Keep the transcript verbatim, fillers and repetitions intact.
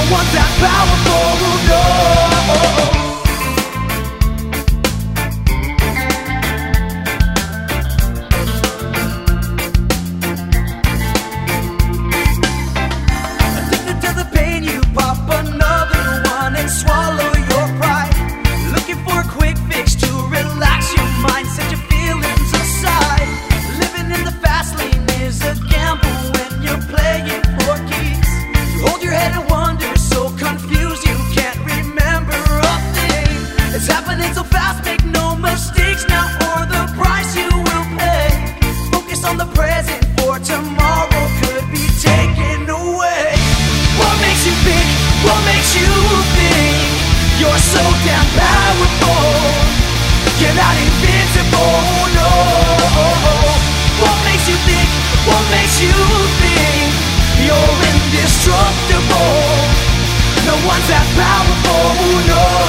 one's that powerful, no. Addicted to the pain, you pop another one and swallow your pride. Looking for a quick fix to relax your mind, set your feelings aside. Living in the fast lane is a gamble when you're playing for keeps. You hold your head and wonder, so confused you can't remember a thing. It's happening so fast, make no mistakes now, or the price you will pay. Focus on the present, for tomorrow could be taken away. What makes you think? What makes you think you're so damn powerful? You're not invincible, no. What makes you think? What makes you think you're indestructible? No one's that powerful, no.